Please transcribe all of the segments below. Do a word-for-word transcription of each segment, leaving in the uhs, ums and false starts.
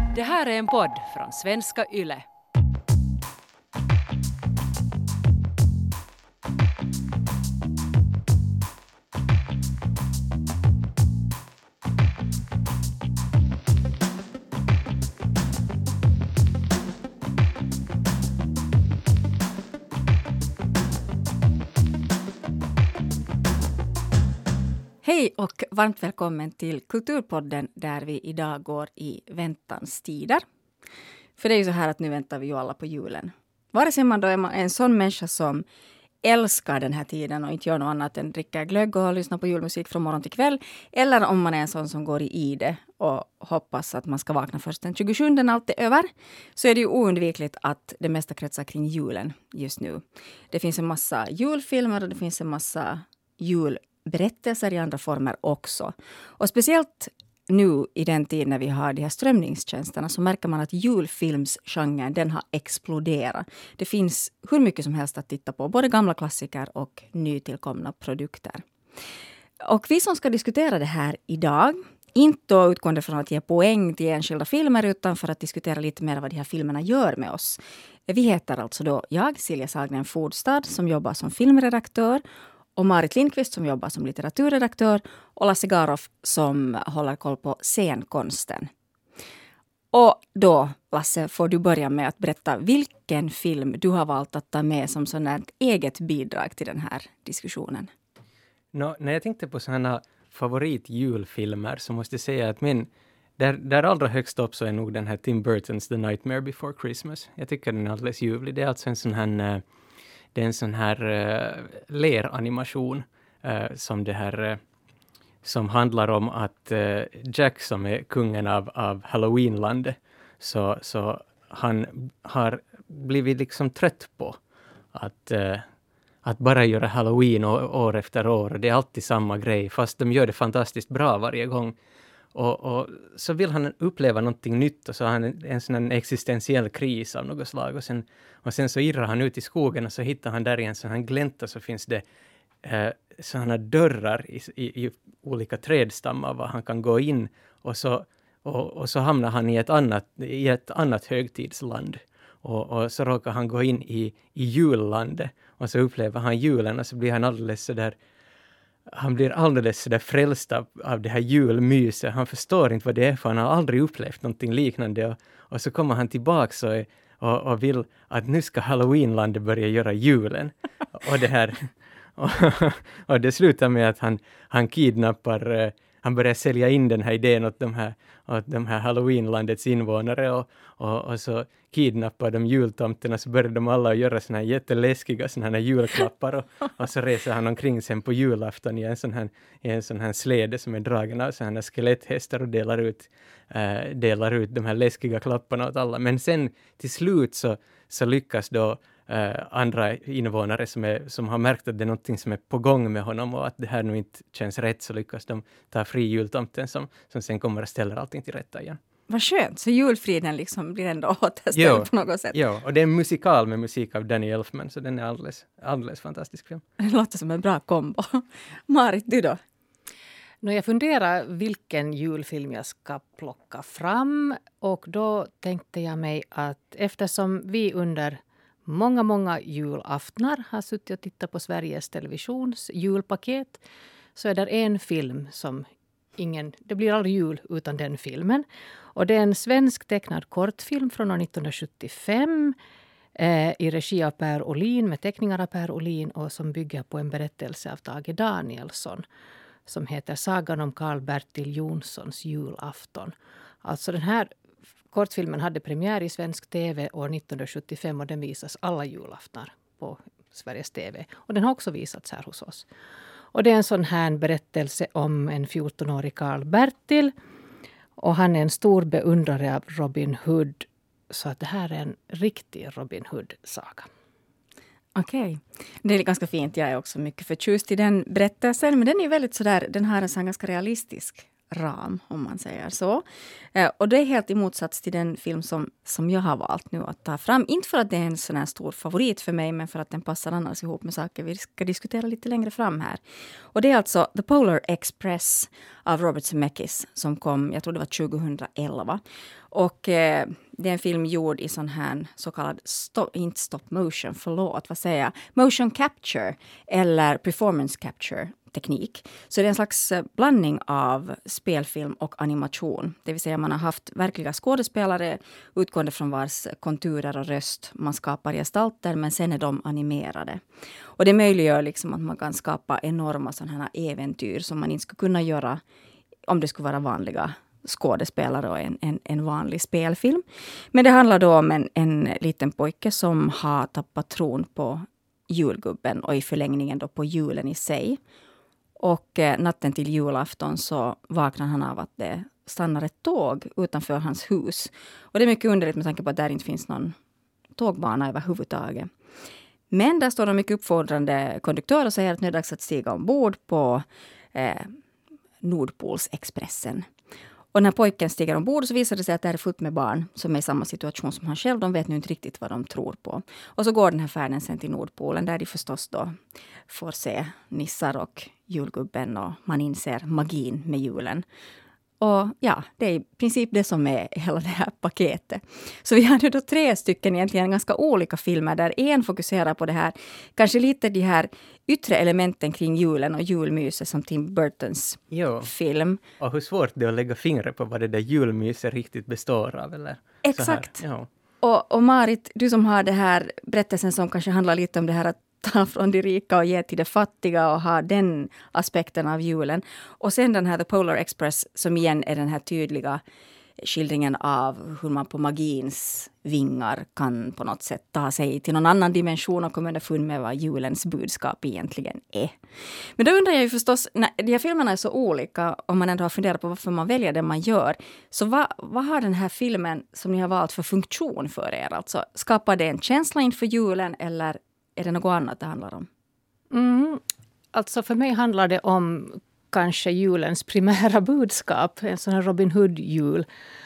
Det här är en podd från Svenska Yle. Hej och varmt välkommen till Kulturpodden där vi idag går i väntans tider. För det är ju så här att nu väntar vi ju alla på julen. Vare sig man då är en sån människa som älskar den här tiden och inte gör något annat än dricka glögg och lyssna på julmusik från morgon till kväll. Eller om man är en sån som går i ide och hoppas att man ska vakna först den tjugosjunde när allt är över. Så är det ju oundvikligt att det mesta kretsar kring julen just nu. Det finns en massa julfilmer och det finns en massa jul berättelser i andra former också. Och speciellt nu i den tid när vi har de här strömningstjänsterna så märker man att julfilmsgenren den har exploderat. Det finns hur mycket som helst att titta på, både gamla klassiker och nytillkomna produkter. Och vi som ska diskutera det här idag, inte utgående från att ge poäng till enskilda filmer utan för att diskutera lite mer vad de här filmerna gör med oss. Vi heter alltså då jag, Silja Sahlgren Fordstad, som jobbar som filmredaktör, och Marit Lindqvist som jobbar som litteraturredaktör och Lasse Garoff som håller koll på scenkonsten. Och då, Lasse, får du börja med att berätta vilken film du har valt att ta med som sån ett eget bidrag till den här diskussionen. No, när jag tänkte på sådana favoritjulfilmer så måste jag säga att min, där, där allra högst upp så är nog den här Tim Burtons The Nightmare Before Christmas. Jag tycker den är alldeles ljuvlig. Det är alltså en sån här... Det är en sån här uh, leranimation uh, som det här uh, som handlar om att uh, Jack som är kungen av, av Halloweenlandet så, så han har blivit liksom trött på att, uh, att bara göra Halloween år, år efter år. Det är alltid samma grej fast de gör det fantastiskt bra varje gång. Och, och så vill han uppleva någonting nytt och så har han en, en sån här existentiell kris av något slag. Och sen, och sen så irrar han ut i skogen och så hittar han där i en sån här glänta så finns det eh, sådana dörrar i, i, i olika trädstammar var han kan gå in. Och så, och, och så hamnar han i ett annat, i ett annat högtidsland. Och, och så råkar han gå in i, i jullandet och så upplever han julen och så blir han alldeles så där. Han blir alldeles så där frälst av, av det här julmyset. Han förstår inte vad det är för han har aldrig upplevt någonting liknande. Och, och så kommer han tillbaka och, och, och vill att nu ska Halloweenlandet börja göra julen. och, det här, och, och det slutar med att han, han kidnappar, han börjar sälja in den här idén åt de här, åt de här Halloweenlandets invånare. Och, och, och så kidnappar de jultomterna så börjar de alla göra såna här jätteläskiga såna här julklappar och, och så reser han omkring sen på julafton i en sån här, i en sån här släde som är dragen av såna här skeletthästar och delar ut, äh, delar ut de här läskiga klapparna åt alla. Men sen till slut så, så lyckas då äh, andra invånare som, är, som har märkt att det är någonting som är på gång med honom och att det här nu inte känns rätt så lyckas de ta fri jultomten som, som sen kommer att ställa allting till rätta igen. Vad skönt, så julfriden liksom blir ändå återställd på något sätt. Ja, och det är en musikal med musik av Danny Elfman, så den är alldeles, alldeles fantastisk film. Det låter som en bra kombo. Marit, du då? När jag funderar vilken julfilm jag ska plocka fram och då tänkte jag mig att eftersom vi under många, många julaftnar har suttit och tittat på Sveriges Televisions julpaket så är det en film som ingen, det blir aldrig jul utan den filmen. Och det är en svensk tecknad kortfilm från nittonhundrasjuttiofem eh, i regi av Per Olin med teckningar av Per Olin och som bygger på en berättelse av Tage Danielsson som heter Sagan om Karl-Bertil Jonssons julafton. Alltså den här kortfilmen hade premiär i svensk tv år nittonhundrasjuttiofem och den visas alla julaftnar på Sveriges tv. Och den har också visats här hos oss. Och det är en sån här berättelse om en fjortonårig Karl-Bertil. Och han är en stor beundrare av Robin Hood. Så att det här är en riktig Robin Hood-saga. Okej. Okay. Det är ganska fint. Jag är också mycket förtjust i den berättelsen. Men den är väldigt sådär, den har en sån ganska realistisk ram, om man säger så. Eh, och det är helt i motsats till den film som, som jag har valt nu att ta fram. Inte för att det är en sån här stor favorit för mig, men för att den passar annars ihop med saker vi ska diskutera lite längre fram här. Och det är alltså The Polar Express av Robert Zemeckis som kom, jag tror det var tjugohundraelva. Och eh, det är en film gjord i sån här så kallad, stop, inte stop motion, förlåt, vad säger jag? Motion capture eller performance capture teknik. Så det är en slags blandning av spelfilm och animation. Det vill säga man har haft verkliga skådespelare utgående från vars konturer och röst man skapar gestalter, men sen är de animerade. Och det möjliggör liksom att man kan skapa enorma sådana här äventyr som man inte skulle kunna göra om det skulle vara vanliga skådespelare och en, en, en vanlig spelfilm. Men det handlar då om en, en liten pojke som har tappat tron på julgubben och i förlängningen då på julen i sig. Och eh, natten till julafton så vaknar han av att det stannar ett tåg utanför hans hus. Och det är mycket underligt med tanke på att där inte finns någon tågbana överhuvudtaget. Men där står de mycket uppfordrande konduktörer och säger att nu är det dags att stiga ombord på eh, Nordpolsexpressen. Och när pojken stiger ombord så visar det sig att det är fullt med barn som är i samma situation som han själv. De vet nu inte riktigt vad de tror på. Och så går den här färden sen till Nordpolen där de förstås då får se nissar och julgubben och man inser magin med julen. Och ja, det är i princip det som är hela det här paketet. Så vi har nu då tre stycken egentligen ganska olika filmer där en fokuserar på det här, kanske lite de här yttre elementen kring julen och julmyset som Tim Burtons jo. film. Och hur svårt det är att lägga fingret på vad det där julmyset riktigt består av, eller? Exakt. Ja. Och, och Marit, du som har det här berättelsen som kanske handlar lite om det här att ta från de rika och ge till de fattiga och ha den aspekten av julen. Och sen den här The Polar Express som igen är den här tydliga skildringen av hur man på magins vingar kan på något sätt ta sig till någon annan dimension och komma underfund med vad julens budskap egentligen är. Men då undrar jag ju förstås, när de här filmerna är så olika, om man ändå har funderat på varför man väljer det man gör, så vad, vad har den här filmen som ni har valt för funktion för er? Alltså, skapar det en känsla inför julen eller är det något annat det handlar om? Mm, alltså för mig handlar det om kanske julens primära budskap. En sån här Robin Hood-jul.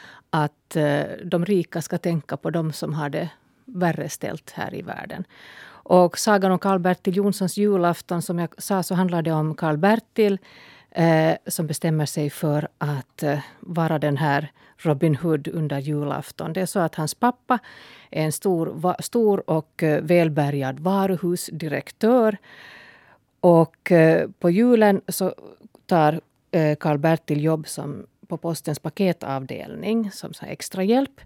Att eh, de rika ska tänka på de som har det värre ställt här i världen. Och sagan om Karl-Bertil Jonssons julafton, som jag sa, så handlar det om Karl-Bertil eh, som bestämmer sig för att eh, vara den här Robin Hood under julafton. Det är så att hans pappa är en stor, va, stor och eh, välbärgad varuhusdirektör. Och eh, på julen så tar eh, Karl-Bertil jobb som på postens paketavdelning som så extra hjälp.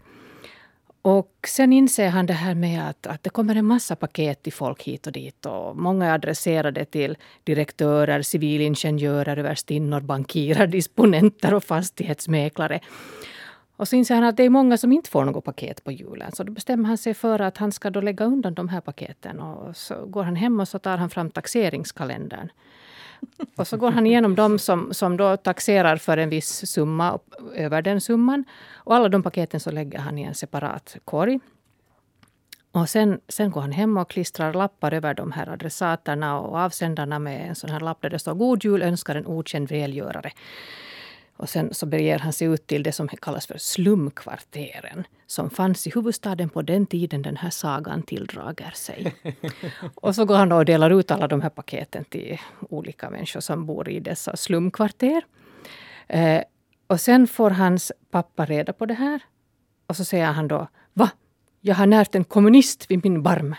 Och sen inser han det här med att, att det kommer en massa paket till folk hit och dit. Och många är adresserade till direktörer, civilingenjörer, överstinnor, bankirer, disponenter och fastighetsmäklare. Och så inser han att det är många som inte får något paket på julen. Så då bestämmer han sig för att han ska då lägga undan de här paketen. Och så går han hem och så tar han fram taxeringskalendern. Och så går han igenom dem som, som då taxerar för en viss summa över den summan. Och alla de paketen så lägger han i en separat korg. Och sen, sen går han hem och klistrar lappar över de här adressaterna och avsändarna med en sån här lapp där det står God jul önskar en okänd välgörare. Och sen så beger han sig ut till det som kallas för slumkvarteren. Som fanns i huvudstaden på den tiden den här sagan tilldrager sig. Och så går han då och delar ut alla de här paketen till olika människor som bor i dessa slumkvarter. Eh, och sen får hans pappa reda på det här. Och så säger han då, va? Jag har närt en kommunist vid min barm.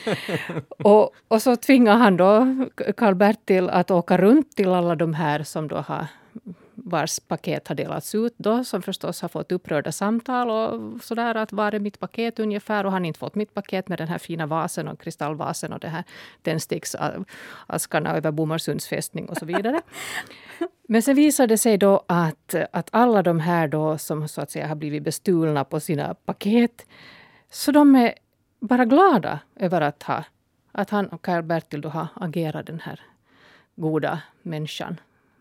och, och så tvingar han då Karl-Bertil att åka runt till alla de här som då har vars paket har delats ut då, som förstås har fått upprörda samtal och sådär, att var är mitt paket ungefär, och han har inte fått mitt paket med den här fina vasen och kristallvasen och det här tändsticksaskarna över Bomarsunds fästning och så vidare. Men sen visar det sig då att, att alla de här då som så att säga har blivit bestulna på sina paket, så de är bara glada över att ha, att han och Karl-Bertil då har agerat den här goda människan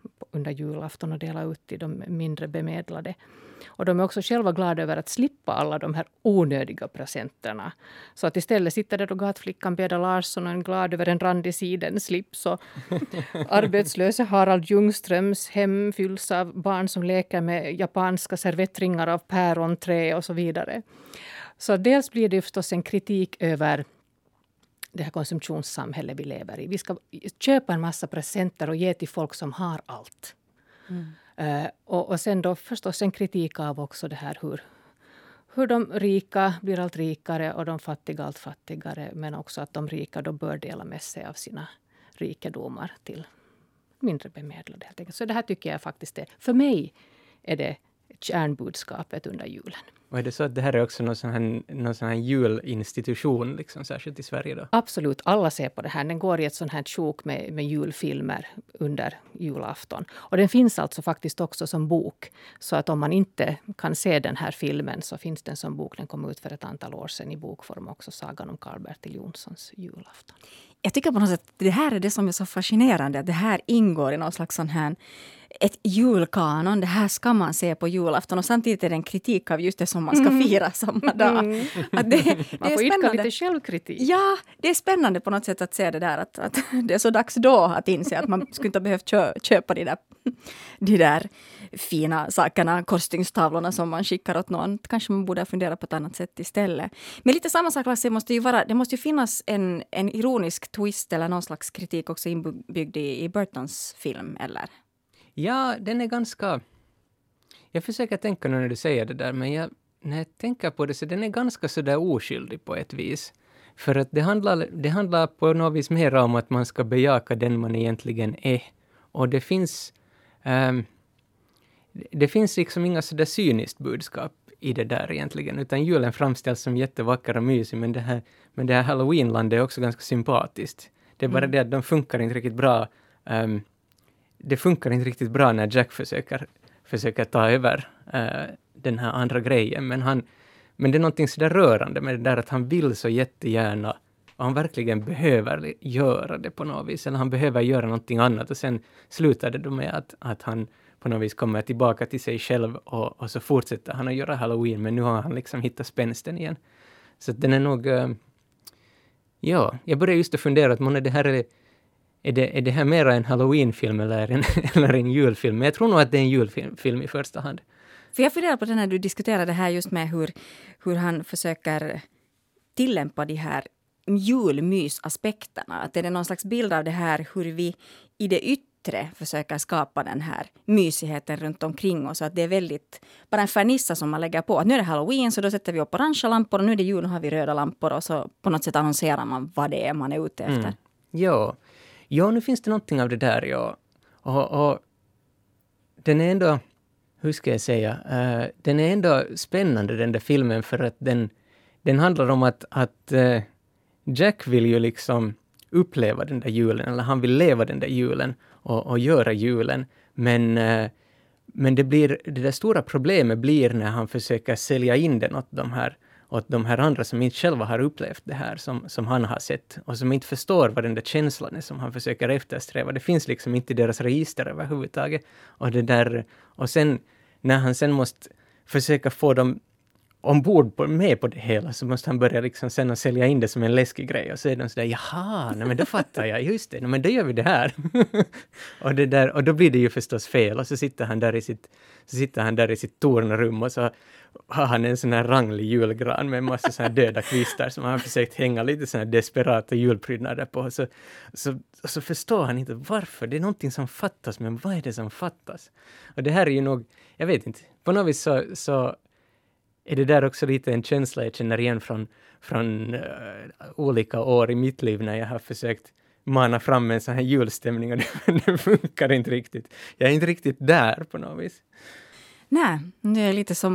under julafton och dela ut till de mindre bemedlade. Och de är också själva glada över att slippa alla de här onödiga presenterna. Så att istället sitter där då gatflickan Beda Larsson och är glad över en randig sidenslips. Och arbetslösa Harald Ljungströms hem fylls av barn som leker med japanska servettringar av päronträ och så vidare. Så dels blir det förstås en kritik över det här konsumtionssamhället vi lever i. Vi ska köpa en massa presenter och ge till folk som har allt. Mm. Uh, och, och sen då förstås en kritik av också det här hur, hur de rika blir allt rikare och de fattiga allt fattigare. Men också att de rika då bör dela med sig av sina rikedomar till mindre bemedlade. Helt enkelt. Så det här tycker jag faktiskt är, för mig är det kärnbudskapet under julen. Och är det så att det här är också någon sån här, någon sån här julinstitution, liksom, särskilt i Sverige då? Absolut, alla ser på det här. Den går i ett sånt här sjok med, med julfilmer under julafton. Och den finns alltså faktiskt också som bok. Så att om man inte kan se den här filmen så finns den som bok. Den kom ut för ett antal år sedan i bokform också, Sagan om Karl-Bertil Jonssons julafton. Jag tycker på något sätt det här är det som är så fascinerande. Att det här ingår i någon slags sån här ett julkanon. Det här ska man se på julafton. Och samtidigt är det en kritik av just det som man ska fira samma dag. Mm. Att det, det man är får idka spännande. lite självkritik. Ja, det är spännande på något sätt att se det där. Att, att det är så dags då att inse att man skulle inte ha behövt kö, köpa de där, de där fina sakerna, korsstygstavlorna som man skickar åt någon. Kanske man borde fundera på ett annat sätt istället. Men lite samma sak, Lasse, måste ju vara, det måste ju finnas en, en ironisk twist eller någon slags kritik också inbyggd i, i Burtons film, eller? Ja, den är ganska... Jag försöker tänka nu när du säger det där, men jag, när jag tänker på det så den är ganska sådär oskyldig på ett vis. För att det handlar, det handlar på något vis mer om att man ska bejaka den man egentligen är. Och det finns... Um, det finns liksom inga sådär cyniskt budskap i det där egentligen, utan julen framställs som jättevacker och mysig, men det här, men det här Halloweenlandet är också ganska sympatiskt. Det är bara mm. det att de funkar inte riktigt bra. Um, det funkar inte riktigt bra när Jack försöker, försöker ta över uh, den här andra grejen, men, han, men det är någonting sådär rörande med det där att han vill så jättegärna och han verkligen behöver göra det på något vis, eller han behöver göra någonting annat, och sen slutar det då med att, att han på något vis kommer tillbaka till sig själv och, och så fortsätter han att göra Halloween, men nu har han liksom hittat spänsten igen. Så den är nog... Uh, ja, jag började just att fundera att månne det här är, är, det, är det här mera en Halloween-film eller en, eller en julfilm? Men jag tror nog att det är en julfilm film i första hand. För jag funderar på det när du diskuterade det här just med hur, hur han försöker tillämpa de här julmysaspekterna. Att det är någon slags bild av det här hur vi i det yttre försöker skapa den här mysigheten runt omkring oss. Att det är väldigt, bara en fernissa som man lägger på. Att nu är det Halloween så då sätter vi upp orangea lampor och nu är det jul och har vi röda lampor och så på något sätt annonserar man vad det är man är ute efter. Mm. Ja. ja, nu finns det någonting av det där. Ja. Och, och den är ändå, hur ska jag säga, uh, den är ändå spännande den där filmen för att den, den handlar om att, att uh, Jack vill ju liksom uppleva den där julen, eller han vill leva den där julen och, och göra julen. Men, eh, men det, blir, det där stora problemet blir när han försöker sälja in den åt de här, åt de här andra som inte själva har upplevt det här som, som han har sett och som inte förstår vad den där känslan är som han försöker eftersträva. Det finns liksom inte i deras register överhuvudtaget. Och, det där, och sen när han sen måste försöka få dem ombord på, med på det hela så måste han börja liksom sen att sälja in det som en läskig grej och så är de sådär, jaha, nej men då fattar jag, just det, nej men då gör vi det här. och, det där, och då blir det ju förstås fel och så sitter han där i sitt, så sitter han där i sitt tornrum och så har han en sån här ranglig julgran med en massa såna här döda kvistar som han har försökt hänga lite såna här desperata julprydnader på. Så, så, så förstår han inte varför, det är någonting som fattas, men vad är det som fattas? Och det här är ju nog, jag vet inte, på något vis så, så är det där också lite en känsla jag känner igen från, från uh, olika år i mitt liv när jag har försökt mana fram en sån här julstämning och det, det funkar inte riktigt. Jag är inte riktigt där på något vis. Nej, det är lite som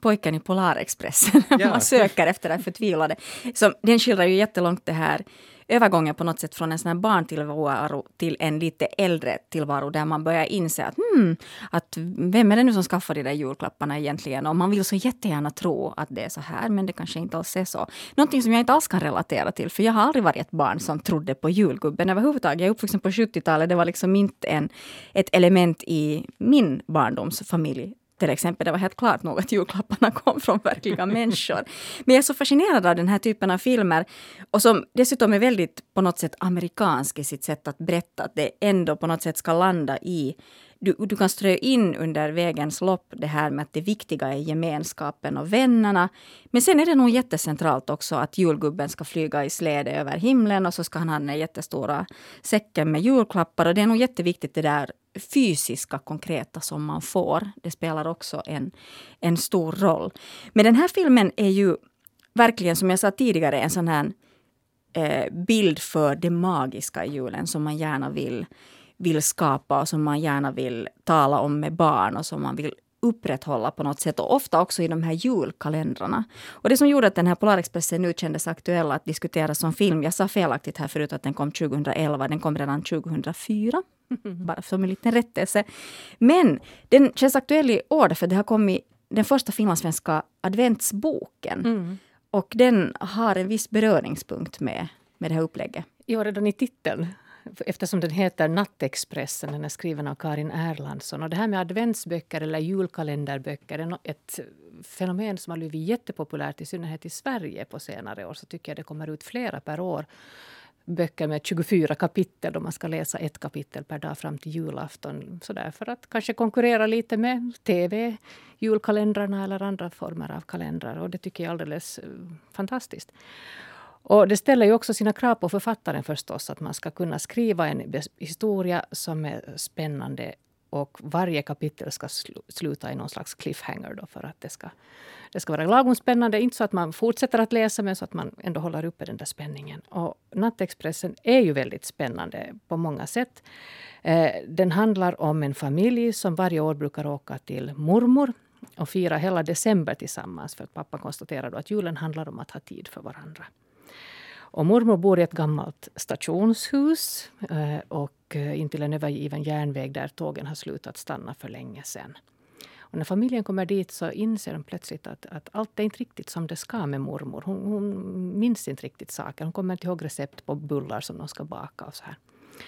Pojken i Polarexpressen. Ja. Man söker efter det förtvivlade. Så den skildrar ju jättelångt det här övergången på något sätt från en sån här barntillvaro till en lite äldre tillvaro där man börjar inse att, hmm, att vem är det nu som skaffar de där julklapparna egentligen? Och man vill så jättegärna tro att det är så här, men det kanske inte alls är så. Någonting som jag inte alls kan relatera till, för jag har aldrig varit ett barn som trodde på julgubben överhuvudtaget. Jag är uppvuxen på sjuttiotalet, det var liksom inte en, ett element i min barndomsfamilj. Till exempel, det var helt klart nog att julklapparna kom från verkliga människor. Men jag är så fascinerad av den här typen av filmer. Och som dessutom är väldigt på något sätt amerikansk i sitt sätt att berätta. Att det ändå på något sätt ska landa i. Du, du kan strö in under vägens lopp det här med att det viktiga är gemenskapen och vännerna. Men sen är det nog jättecentralt också att julgubben ska flyga i släde över himlen. Och så ska han ha den jättestora säcken med julklappar. Och det är nog jätteviktigt det där fysiska, konkreta som man får. Det spelar också en, en stor roll. Men den här filmen är ju verkligen, som jag sa tidigare, en sån här eh, bild för det magiska i julen som man gärna vill, vill skapa och som man gärna vill tala om med barn och som man vill upprätthålla på något sätt. Och ofta också i de här julkalendrarna. Och det som gjorde att den här Polarexpressen nu kändes aktuell att diskutera som film. Jag sa felaktigt här förut att den kom tjugohundraelva. Den kom redan tjugohundrafyra. Bara som en liten rättelse. Men den känns aktuell i år för det har kommit den första finlandssvenska adventsboken. Mm. Och den har en viss beröringspunkt med, med det här upplägget. Ja, redan i titeln. Eftersom den heter Nattexpressen, den är skriven av Karin Erlandsson. Och det här med adventsböcker eller julkalenderböcker är ett fenomen som har blivit jättepopulärt i synnerhet i Sverige på senare år. Så tycker jag det kommer ut flera per år. Böcker med tjugofyra kapitel då man ska läsa ett kapitel per dag fram till julafton. Så där för att kanske konkurrera lite med tv, julkalendrarna eller andra former av kalendrar. Och det tycker jag är alldeles fantastiskt. Och det ställer ju också sina krav på författaren förstås. Att man ska kunna skriva en historia som är spännande. Och varje kapitel ska sluta i någon slags cliffhanger då för att det ska, det ska vara lagom spännande. Inte så att man fortsätter att läsa men så att man ändå håller uppe den där spänningen. Och Nattexpressen är ju väldigt spännande på många sätt. Eh, den handlar om en familj som varje år brukar åka till mormor och fira hela december tillsammans. För att pappa konstaterar då att julen handlar om att ha tid för varandra. Och mormor bor i ett gammalt stationshus eh, och intill en övergiven järnväg där tågen har slutat stanna för länge sedan. Och när familjen kommer dit så inser de plötsligt att, att allt är inte riktigt som det ska med mormor. Hon, hon minns inte riktigt saker. Hon kommer inte ihåg recept på bullar som de ska baka och så här.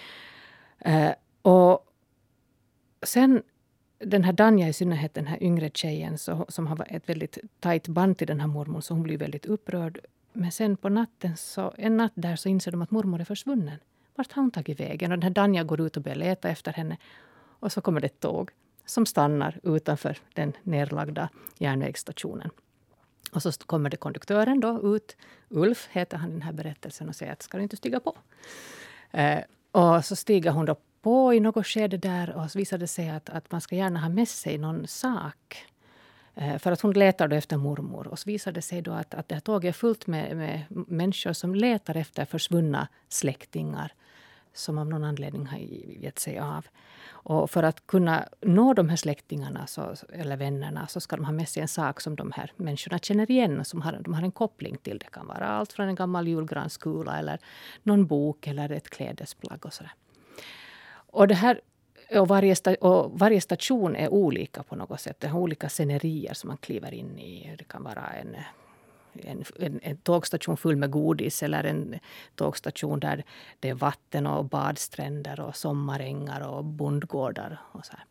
Eh, och sen den här Danja i synnerhet, den här yngre tjejen så, som har ett väldigt tajt band till den här mormor så hon blir väldigt upprörd. Men sen på natten, så, en natt där så inser de att mormor är försvunnen. Vart har hon tagit vägen? Och den här Danja går ut och börjar leta efter henne. Och så kommer det ett tåg som stannar utanför den nedlagda järnvägsstationen. Och så kommer det konduktören då ut. Ulf heter han i den här berättelsen och säger att ska du inte stiga på? Eh, och så stiger hon då på i något skede där och så visar det sig att, att man ska gärna ha med sig någon sak. För att hon letar då efter mormor. Och så visar det sig då att, att det här tåget är fullt med, med människor som letar efter försvunna släktingar. Som av någon anledning har gett sig av. Och för att kunna nå de här släktingarna så, eller vännerna så ska de ha med sig en sak som de här människorna känner igen. Som har, de har en koppling till. Det kan vara allt från en gammal julgranskula eller någon bok eller ett klädesplagg och sådär. Och det här... Och varje, sta- och varje station är olika på något sätt. Det har olika scenerier som man kliver in i. Det kan vara en, en, en, en tågstation full med godis eller en tågstation där det är vatten och badstränder och sommarängar och bondgårdar. Och, så här.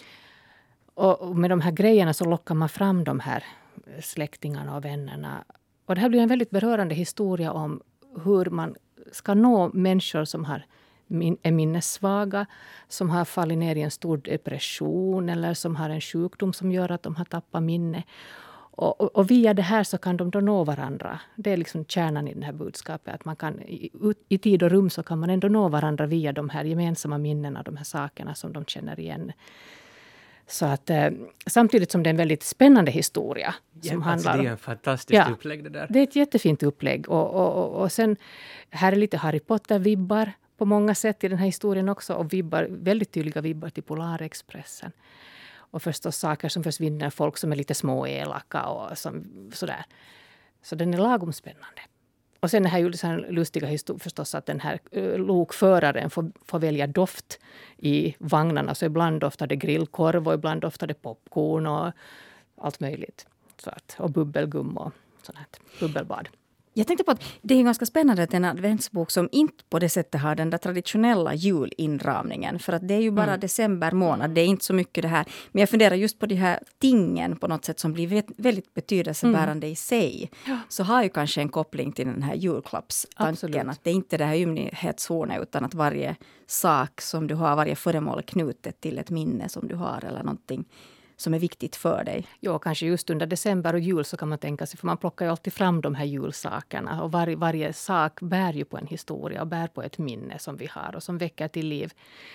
Och, och med de här grejerna så lockar man fram de här släktingarna och vännerna. Och det här blir en väldigt berörande historia om hur man ska nå människor som har är minnessvaga, som har fallit ner i en stor depression eller som har en sjukdom som gör att de har tappat minne. Och, och, och via det här så kan de då nå varandra. Det är liksom kärnan i det här budskapet. Att man kan, i, i tid och rum så kan man ändå nå varandra via de här gemensamma minnena, de här sakerna som de känner igen. Så att eh, samtidigt som det är en väldigt spännande historia. Ja, som alltså handlar det är en fantastiskt ja, upplägg det där. Det är ett jättefint upplägg. Och, och, och, och sen här är lite Harry Potter-vibbar på många sätt i den här historien också. Och vibbar, väldigt tydliga vibbar till Polarexpressen. och förstås saker som försvinner, folk som är lite små elaka och som, sådär. Så den är lagom spännande. Och sen är det ju så här lustiga historia förstås att den här uh, lokföraren får, får välja doft i vagnarna. Så ibland doftar det grillkorv och ibland doftar det popcorn och allt möjligt. Så att, och bubbelgum och sånt här bubbelbad. Jag tänkte på att det är ganska spännande att en adventsbok som inte på det sättet har den där traditionella julinramningen. För att det är ju bara mm. december månad, det är inte så mycket det här. Men jag funderar just på de här tingen på något sätt som blir väldigt betydelsebärande mm. i sig. Ja. Så har ju kanske en koppling till den här julklappstanken. Att det är inte det här ymnighetshornet utan att varje sak som du har, varje föremål är knutet till ett minne som du har eller någonting som är viktigt för dig. Ja, kanske just under december och jul så kan man tänka sig, för man plockar ju alltid fram de här julsakerna. Och var, varje sak bär ju på en historia och bär på ett minne som vi har och som väcker till liv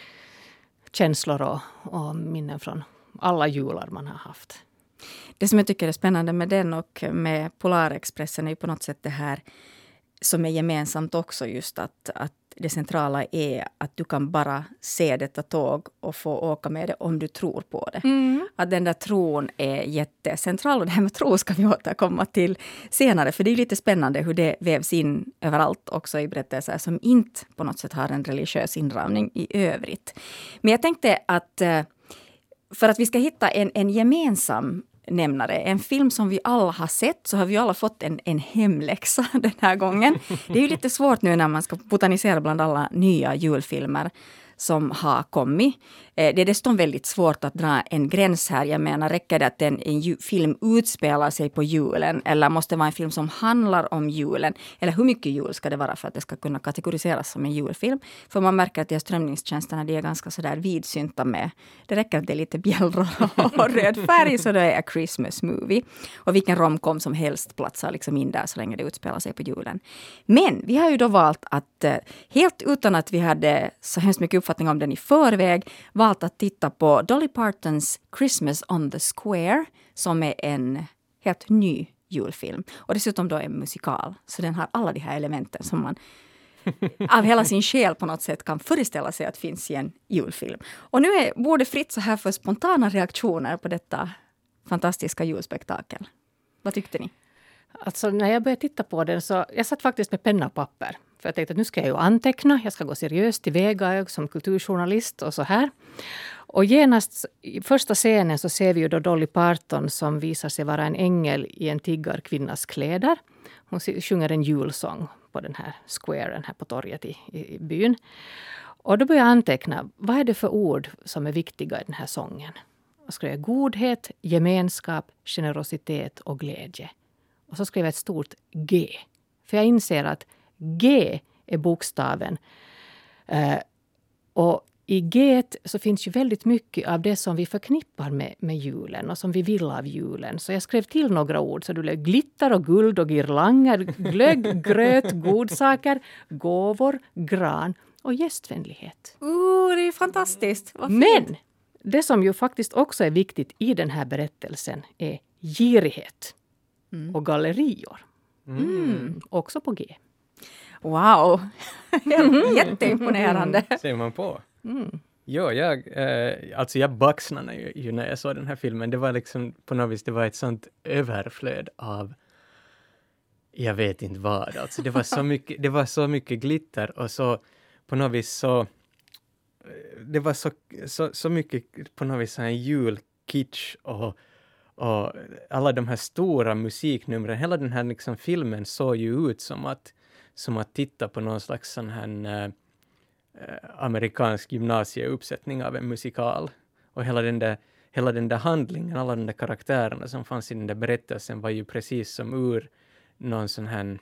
känslor och, och minnen från alla jular man har haft. Det som jag tycker är spännande med den och med Polarexpressen är ju på något sätt det här som är gemensamt också, just att, att det centrala är att du kan bara se detta tåg och få åka med det om du tror på det. Mm. Att den där tron är jättecentral, och det här med tro ska vi återkomma till senare. För det är lite spännande hur det vävs in överallt också i berättelser som inte på något sätt har en religiös inramning i övrigt. Men jag tänkte att för att vi ska hitta en, en gemensam nämnare, en film som vi alla har sett, så har vi alla fått en, en hemläxa den här gången. Det är ju lite svårt nu när man ska botanisera bland alla nya julfilmer som har kommit. Det är dessutom väldigt svårt att dra en gräns här. Jag menar, räcker det att en, en ju, film utspelar sig på julen, eller måste det vara en film som handlar om julen? Eller hur mycket jul ska det vara för att det ska kunna kategoriseras som en julfilm? För man märker att de här strömningstjänsterna, de är ganska sådär vidsynta med. Det räcker att det är lite bjällror och röd färg, så det är A Christmas Movie. Och vilken romcom som helst platsar liksom in där så länge det utspelar sig på julen. Men vi har ju då valt att, helt utan att vi hade så hemskt mycket uppfattning om den i förväg, valt att titta på Dolly Partons Christmas on the Square, som är en helt ny julfilm. Och dessutom då en musikal. Så den har alla de här elementen som man av hela sin själ på något sätt kan föreställa sig att finns i en julfilm. Och nu är bordet fritt så här för spontana reaktioner på detta fantastiska julspektakel. Vad tyckte ni? Alltså när jag började titta på den så jag satt faktiskt med penna och papper. För jag tänkte att nu ska jag ju anteckna, jag ska gå seriöst tillväga som kulturjournalist och så här. Och genast i första scenen så ser vi ju då Dolly Parton som visar sig vara en ängel i en tiggarkvinnas kläder. Hon sjunger en julsång på den här squaren här på torget i, i, i byn. Och då börjar jag anteckna, vad är det för ord som är viktiga i den här sången? Jag skrev godhet, gemenskap, generositet och glädje. Och så skrev jag ett stort G. För jag inser att G är bokstaven. Eh, och i G så finns ju väldigt mycket av det som vi förknippar med, med julen och som vi vill av julen. Så jag skrev till några ord. Så det blev glitter och guld och girlanger, glögg, gröt, godsaker, gåvor, gran och gästvänlighet. Oh, det är fantastiskt. Vad fint. Men det som ju faktiskt också är viktigt i den här berättelsen är girighet mm. och gallerior. Mm. Också på G. Wow, jätteimponerande. Ser man på. Mm. Jo, jag, eh, alltså jag baxnade ju, ju när jag såg den här filmen. Det var liksom på något vis, det var ett sånt överflöd av, jag vet inte vad. Alltså det var så mycket, det var så mycket glitter och så på något vis så, det var så, så, så mycket på något vis en julkitsch och och alla de här stora musiknumren, hela den här liksom filmen såg ju ut som att, som att titta på någon slags sån här äh, amerikansk gymnasieuppsättning av en musikal. Och hela den, där, hela den där handlingen, alla de där karaktärerna som fanns i den där berättelsen var ju precis som ur någon sån här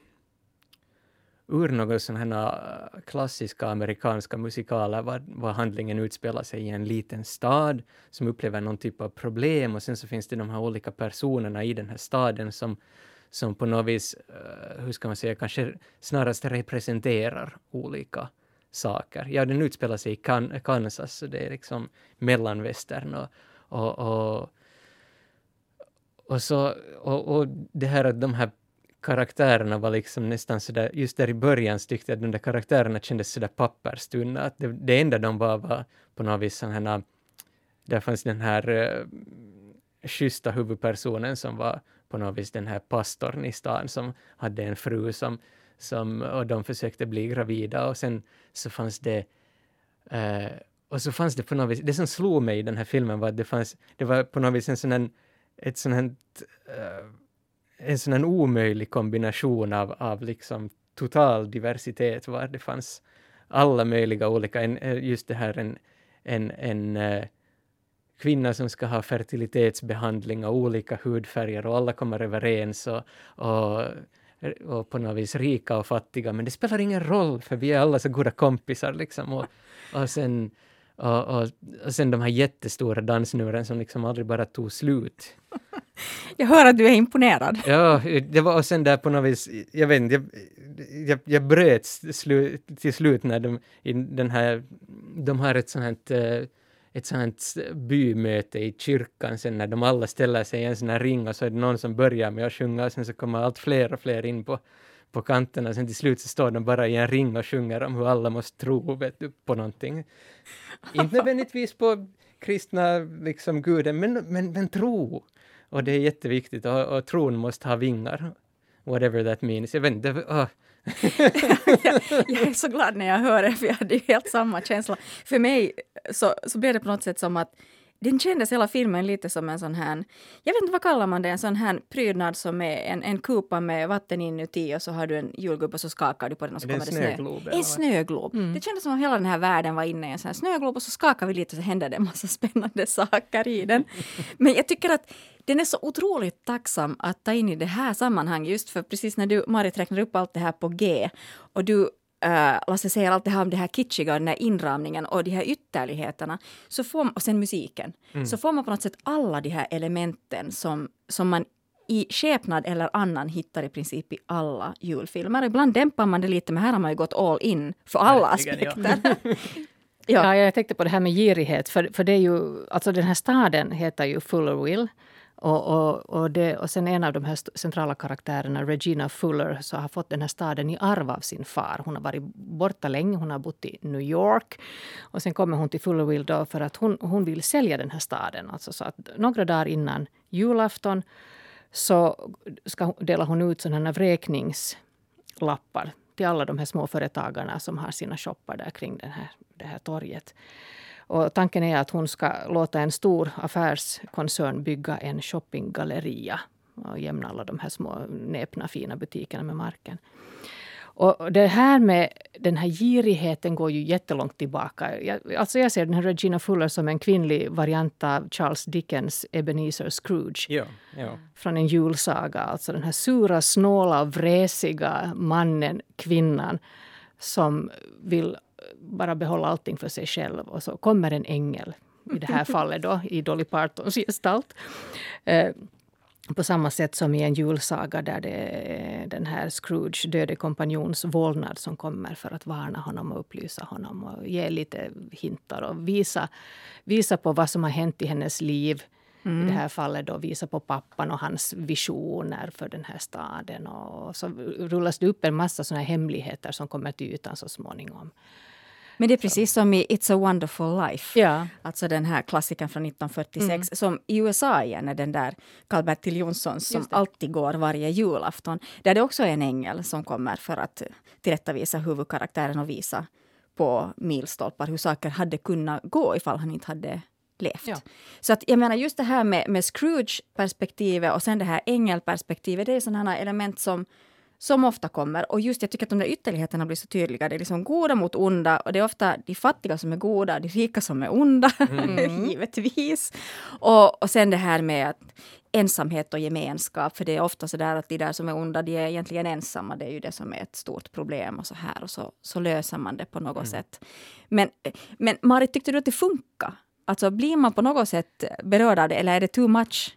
ur några sådana här klassiska amerikanska musikaler var, var handlingen utspelar sig i en liten stad som upplever någon typ av problem, och sen så finns det de här olika personerna i den här staden som, som på något vis, uh, hur ska man säga, kanske snarast representerar olika saker. Ja, den utspelar sig i Kan- Kansas, så det är liksom mellanvästern och, och, och, och, så, och, och det här att de här karaktärerna var liksom nästan sådär, just där i början tyckte jag att de där karaktärerna kändes sådär papperstunna, att det, det enda de var var på något vis sådana här där fanns den här uh, schyssta huvudpersonen som var på något vis den här pastorn i stan som hade en fru som, som och de försökte bli gravida, och sen så fanns det uh, och så fanns det på något vis, det som slog mig i den här filmen var att det fanns, det var på något vis en sån här, ett sån här, uh, en sån här omöjlig kombination av, av liksom total diversitet, var det fanns alla möjliga olika, en, just det här en, en, en uh, kvinna som ska ha fertilitetsbehandling och olika hudfärger och alla kommer överens och, och, och på något vis rika och fattiga, men det spelar ingen roll för vi är alla så goda kompisar liksom, och, och sen Och, och, och sen de här jättestora dansnuren som liksom aldrig bara tog slut. Jag hör att du är imponerad. Ja, det var och sen där på något vis, jag vet inte, jag, jag, jag bröt slu, till slut när de, i den här, de har ett sånt här, ett sånt bymöte i kyrkan sen när de alla ställer sig i en sån här ring och så är det någon som börjar med att sjunga och sen så kommer allt fler och fler in på på kanterna. Sen till slut så står de bara i en ring och sjunger om hur alla måste tro, vet du, på någonting. Inte nödvändigtvis på kristna liksom guden, men, men, men tro. Och det är jätteviktigt. Och, och tron måste ha vingar. Whatever that means. Jag vet inte. Oh. jag, jag är så glad när jag hör det, för jag hade ju helt samma känsla. För mig så, så blev det på något sätt som att den kändes hela filmen lite som en sån här, jag vet inte vad kallar man det, en sån här prydnad som är en, en kupa med vatten inuti och så har du en julgubbe och så skakar du på den och så kommer det snö. Snöglob, en snöglob. Mm. Det kändes som att hela den här världen var inne i en sån här snöglob och så skakar vi lite och så händer det en massa spännande saker i den. Men jag tycker att den är så otroligt tacksam att ta in i det här sammanhanget, just för precis när du, Marit, räknar upp allt det här på G och du Uh, Lasse säger allt det här om det här kitschiga, den här inramningen och de här ytterligheterna, så får man, och sen musiken, mm. så får man på något sätt alla de här elementen som, som man i skepnad eller annan hittar i princip i alla julfilmer. Ibland dämpar man det lite, men här har man ju gått all in för alla aspekter. Ja. ja. ja, jag tänkte på det här med girighet, för, för det är ju, alltså den här staden heter ju Fullerville. Och, och, och, det, och sen en av de här centrala karaktärerna, Regina Fuller, så har fått den här staden i arv av sin far. Hon har varit borta länge, hon har bott i New York. Och sen kommer hon till Fullerville då för att hon, hon vill sälja den här staden. Alltså så att några dagar innan julafton så ska, delar hon ut sådana här vräkningslappar till alla de här små företagarna som har sina shoppar där kring den här, det här torget. Och tanken är att hon ska låta en stor affärskoncern bygga en shoppinggalleria och jämna alla de här små näpna fina butikerna med marken. Och det här med den här girigheten går ju jättelångt tillbaka. Jag, alltså jag ser den här Regina Fuller som en kvinnlig variant av Charles Dickens Ebenezer Scrooge. Ja, ja. Från en julsaga. Alltså den här sura, snåla, vräsiga mannen, kvinnan som vill bara behålla allting för sig själv. Och så kommer en ängel, i det här fallet då, i Dolly Partons gestalt. Eh, på samma sätt som i en julsaga där det är den här Scrooge, döde kompanjons vålnad som kommer för att varna honom och upplysa honom och ge lite hintar och visa, visa på vad som har hänt i hennes liv. Mm. I det här fallet då visa på pappan och hans visioner för den här staden. Och så rullas det upp en massa såna här hemligheter som kommer till ytan så småningom. Men det är precis som i It's a Wonderful Life. Ja. Alltså den här klassikern från nitton fyrtiosex. Mm. Som i U S A igen är den där Carl-Bertil Jonssons som alltid går varje julafton. Där det också är en ängel som kommer för att tillrättavisa huvudkaraktären och visa på milstolpar hur saker hade kunnat gå ifall han inte hade levt. Ja. Så att jag menar just det här med, med Scrooge-perspektivet och sen det här ängelperspektivet, det är sådana element som som ofta kommer. Och just jag tycker att de där ytterligheterna blir så tydliga. Det är liksom goda mot onda. Och det är ofta de fattiga som är goda. De rika som är onda. Mm. Givetvis. Och, och sen det här med att ensamhet och gemenskap. För det är ofta så där att de där som är onda, de är egentligen ensamma. Det är ju det som är ett stort problem. Och så här. Och så, så löser man det på något mm. sätt. Men, men Marit, tyckte du att det funkar? Alltså blir man på något sätt berörd av det eller är det too much?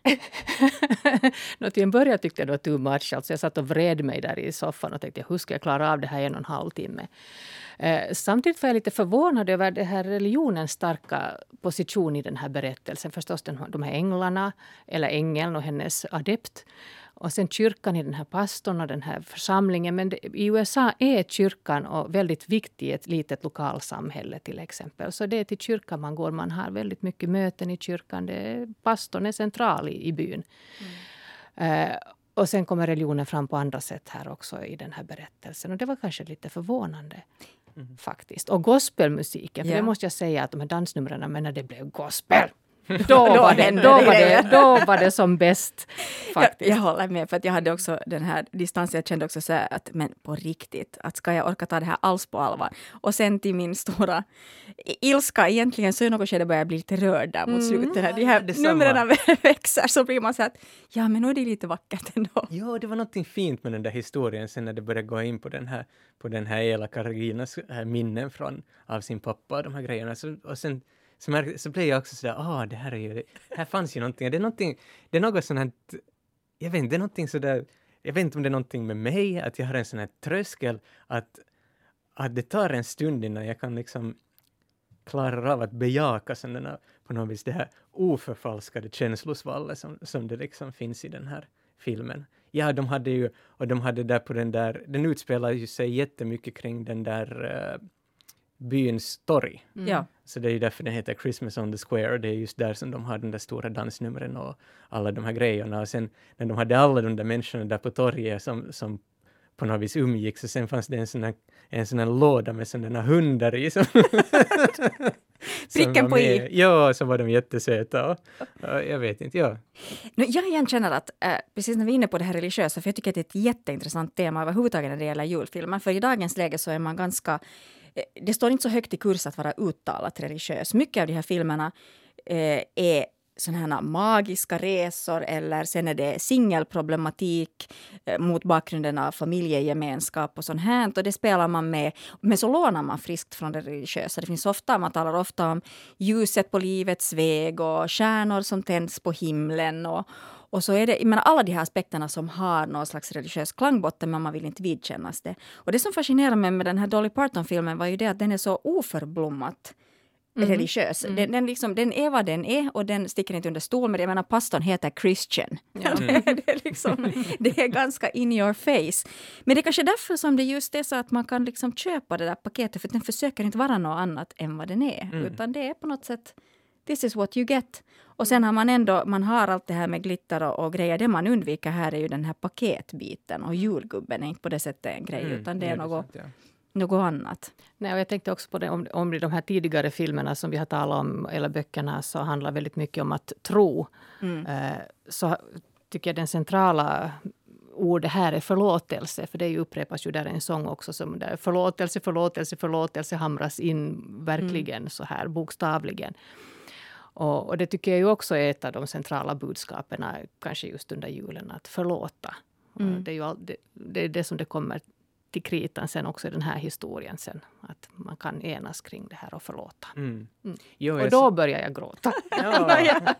Nå, till en början tyckte jag det var too much. Alltså jag satt och vred mig där i soffan och tänkte hur ska jag klara av det här en och en halv timme. Eh, samtidigt var jag lite förvånad över det här religionens starka position i den här berättelsen. Förstås den, de här änglarna eller ängeln och hennes adept. Och sen kyrkan i den här pastorn och den här församlingen. Men det, i U S A är kyrkan och väldigt viktig i ett litet lokalsamhälle till exempel. Så det är till kyrkan man går. Man har väldigt mycket möten i kyrkan. Det är, pastorn är central i, i byn. Mm. Uh, och sen kommer religionen fram på andra sätt här också i den här berättelsen. Och det var kanske lite förvånande. Mm. Faktiskt. Och gospelmusiken. För ja. det måste jag säga att de här dansnumren, men när det blev gospel. Då var, det, då, var det, då var det som bäst faktiskt. Jag, jag håller med, för att jag hade också den här distansen. Jag kände också så här att, men på riktigt, att ska jag orka ta det här alls på allvar? Och sen till min stora ilska egentligen, så i något skede började jag bli lite rörd där mot slutet. Mm. De här numren växer, så blir man så att ja, men nu är det lite vackert ändå. Ja, det var någonting fint med den där historien sen när det började gå in på den här, på den här elaka Reginas äh, minnen från, av sin pappa och de här grejerna. Så, och sen Så, märk, så blev jag också sådär, ah, det här är ju, här fanns ju någonting. Det är någonting, det är något sånt här, jag vet inte, det är någonting sådär, jag vet inte om det är någonting med mig, att jag har en sån här tröskel, att, att det tar en stund innan jag kan liksom klara av att bejaka sådana, på något vis det här oförfalskade känslosvallet som, som det liksom finns i den här filmen. Ja, de hade ju, och de hade där på den där, den utspelar ju sig jättemycket kring den där uh, byns torg. Mm. Ja. Så det är ju därför den heter Christmas on the Square. Det är just där som de har den där stora dansnumren och alla de här grejerna. Och sen när de hade alla de där människorna där på torget som, som på något vis umgick, så sen fanns det en sån här, en sån här låda med sådana hundar i. Som pricken på i. Ja, så var de jättesöta. Och, och jag vet inte, ja. Nu, jag igen känner att, äh, precis när vi är inne på det här religiösa, för jag tycker att det är ett jätteintressant tema överhuvudtaget när det gäller julfilmer. För i dagens läge så är man ganska, det står inte så högt i kurs att vara uttalat religiös. Mycket av de här filmerna eh, är sådana här magiska resor, eller sen är det singelproblematik eh, mot bakgrunden av familjegemenskap och sånt här. Och det spelar man med, men så lånar man friskt från det religiösa. Det finns ofta, man talar ofta om ljuset på livets väg och stjärnor som tänds på himlen och Och så är det, jag menar, alla de här aspekterna som har någon slags religiös klangbotten, men man vill inte vidkännas det. Och det som fascinerar mig med den här Dolly Parton-filmen var ju det att den är så oförblommat mm. religiös. Mm. Den, den, liksom, den är vad den är, och den sticker inte under stol med det. Jag menar, pastorn heter Christian. Ja. Mm. det, är liksom, det är ganska in your face. Men det är kanske därför som det just är så att man kan liksom köpa det där paketet, för den försöker inte vara något annat än vad den är. Mm. Utan det är på något sätt, this is what you get. Och sen har man ändå, man har allt det här med glitter och, och grejer. Det man undviker här är ju den här paketbiten. Och julgubben är inte på det sättet en grej, mm, utan det är, det är något, sant, ja. något annat. Nej, och jag tänkte också på det, om, om de här tidigare filmerna som vi har talat om, eller böckerna, så handlar väldigt mycket om att tro. Mm. Eh, så tycker jag den centrala ordet här är förlåtelse. För det ju upprepas ju där en sång också, som där förlåtelse, förlåtelse, förlåtelse hamras in verkligen mm. så här bokstavligen. Och, och det tycker jag ju också är ett av de centrala budskapen, kanske just under julen, att förlåta. Mm. Det är ju all, det, det är det som det kommer till kritan sen också i den här historien sen. Att man kan enas kring det här och förlåta. Mm. Mm. Jo, och då börjar jag gråta. Ja.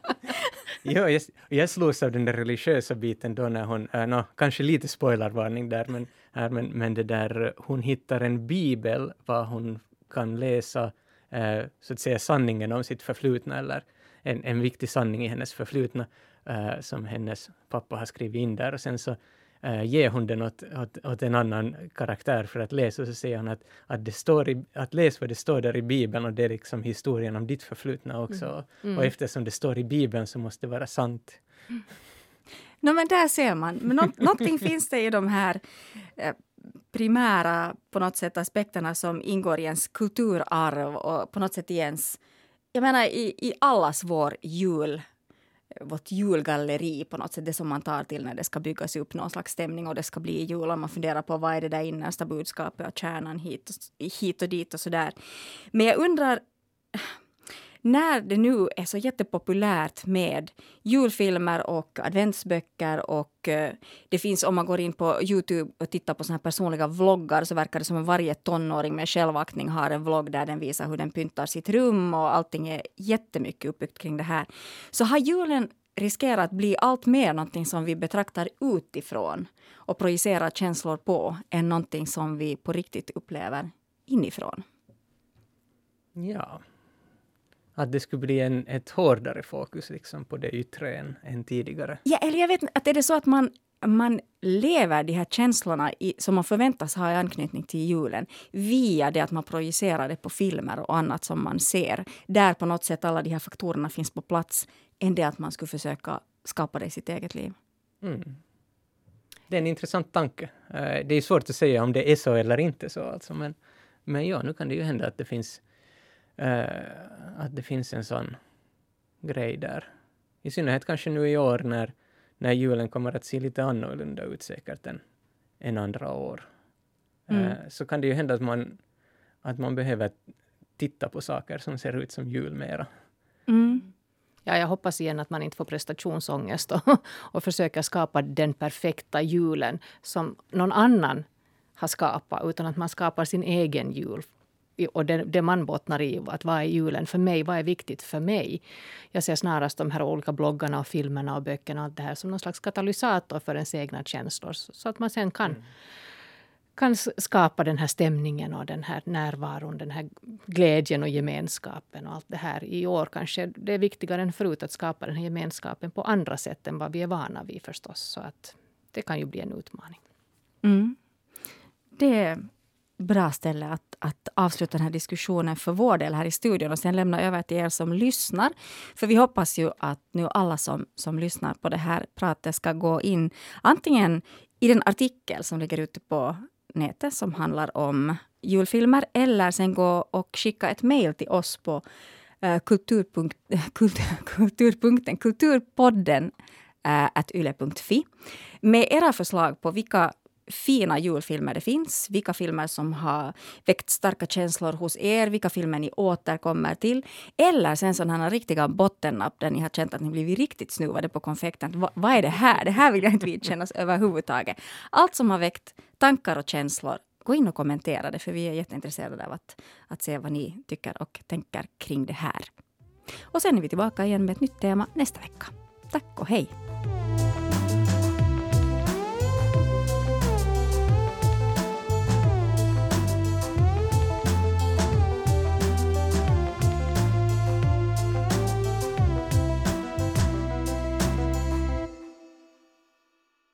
jo, jag, jag slogs av den där religiösa biten då när hon, äh, no, kanske lite spoilervarning där, men, äh, men, men det där, hon hittar en bibel vad hon kan läsa, äh, så att säga sanningen om sitt förflutna, eller en, en viktig sanning i hennes förflutna äh, som hennes pappa har skrivit in där, och sen så Uh, ger hon den åt, åt, åt en annan karaktär för att läsa, och så säger hon att, att, det står i, att läs vad det står där i Bibeln, och det är liksom historien om ditt förflutna också. Mm. Mm. Och eftersom det står i Bibeln så måste det vara sant. Mm. No, men där ser man. Men nå- någonting finns det i de här eh, primära på något sätt aspekterna som ingår i ens kulturarv och på något sätt i ens, jag menar i, i allas vår jul, vårt julgalleri på något sätt, det som man tar till när det ska byggas upp någon slags stämning och det ska bli jul, och man funderar på vad är det där innersta budskapet och kärnan hit, hit och dit och sådär. Men jag undrar, när det nu är så jättepopulärt med julfilmer och adventsböcker, och eh, det finns, om man går in på YouTube och tittar på såna här personliga vloggar, så verkar det som att varje tonåring med självaktning har en vlogg där den visar hur den pyntar sitt rum, och allting är jättemycket uppbyggt kring det här. Så har julen riskerat att bli allt mer någonting som vi betraktar utifrån och projicerar känslor på, än någonting som vi på riktigt upplever inifrån. Ja. Att det skulle bli en, ett hårdare fokus liksom på det yttre än, än tidigare. Ja, eller jag vet inte, att är det så att man, man lever de här känslorna i, som man förväntas ha i anknytning till julen via det att man projicerar det på filmer och annat som man ser. Där på något sätt alla de här faktorerna finns på plats än det att man skulle försöka skapa det i sitt eget liv. Mm. Det är en intressant tanke. Det är svårt att säga om det är så eller inte så. Alltså. Men, men ja, nu kan det ju hända att det finns, uh, att det finns en sån grej där. I synnerhet kanske nu i år när, när julen kommer att se lite annorlunda ut säkert än, än andra år. Mm. Uh, så kan det ju hända att man, att man behöver titta på saker som ser ut som jul mera. Mm. Ja, jag hoppas igen att man inte får prestationsångest och, och försöker skapa den perfekta julen som någon annan har skapat, utan att man skapar sin egen jul. Och det, det man bottnar i, att vad är julen för mig, vad är viktigt för mig. Jag ser snarast de här olika bloggarna och filmerna och böckerna och allt det här som någon slags katalysator för ens egna känslor. Så att man sen kan, mm. kan skapa den här stämningen och den här närvaron, den här glädjen och gemenskapen och allt det här. I år kanske det är viktigare än förut att skapa den här gemenskapen på andra sätt än vad vi är vana vid förstås. Så att det kan ju bli en utmaning. Mm. Det är bra ställe att, att avsluta den här diskussionen för vår del här i studion och sen lämna över till er som lyssnar. För vi hoppas ju att nu alla som, som lyssnar på det här pratet ska gå in antingen i den artikel som ligger ute på nätet som handlar om julfilmer eller sen gå och skicka ett mejl till oss på uh, kulturpunkt, kultur, kulturpunkten, kulturpodden uh, at yle punkt fi med era förslag på vilka fina julfilmer det finns, vilka filmer som har väckt starka känslor hos er, vilka filmer ni återkommer till, eller sen sådana riktiga bottennapp där ni har känt att ni blivit riktigt snuvade på konfekten. Va, vad är det här? Det här vill jag inte vidkännas överhuvudtaget. Allt som har väckt tankar och känslor, gå in och kommentera det, för vi är jätteintresserade av att, att se vad ni tycker och tänker kring det här. Och sen är vi tillbaka igen med ett nytt tema nästa vecka. Tack och hej!